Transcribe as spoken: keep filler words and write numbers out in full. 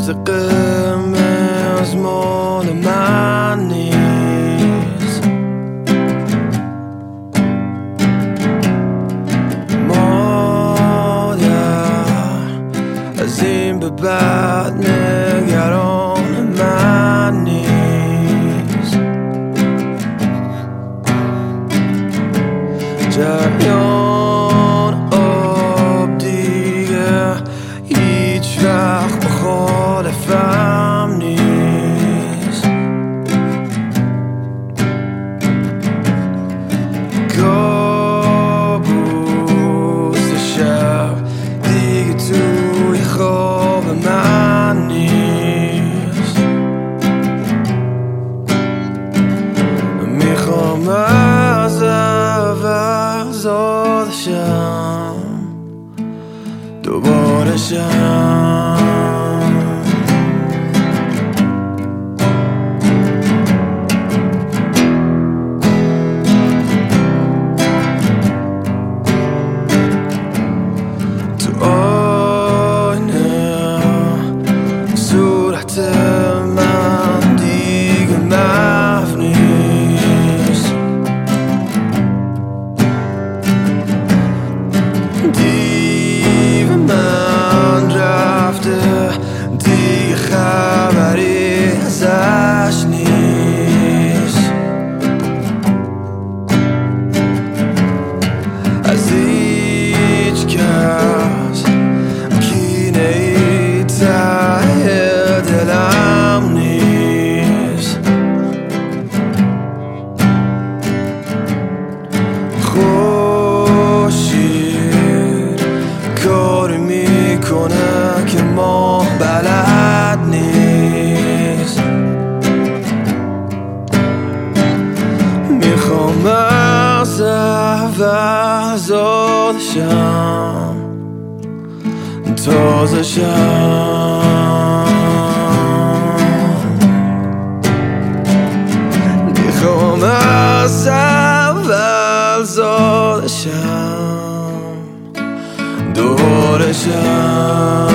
روز قرمز مال من نیست. مادر از این به بعد نگران من نیست. جریان آب دیگه هیچ وقت مخالفم نیست. کابوس شب دیگه توی خواب من نیست. میخوام از اول زاده شم دوباره شم. تو آینه صورت من دیگه محو نیست. دیو من رفته دیگه خبری ازش نیست. از هیچ کس کینه ای ته دلم نیست. خورشید کاری میکنه که ما بلد نیست. میخوام از اول زاده شم تازه شم. میخوام از اول زاده شم دوباره شم.